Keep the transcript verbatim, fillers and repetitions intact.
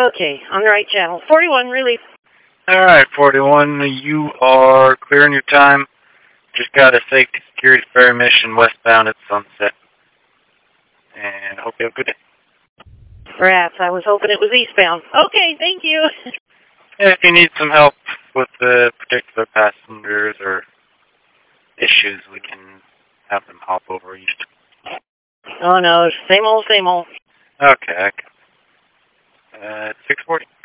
Okay, on the right channel. forty-one, relief. Alright, forty-one, you are clearing your time. Just got a safety security ferry mission westbound at sunset. And I hope you have a good day. Rats, I was hoping it was eastbound. Okay, thank you. If you need some help with the particular passengers or issues, we can have them hop over east. Oh no, same old, same old. Okay, uh, six forty.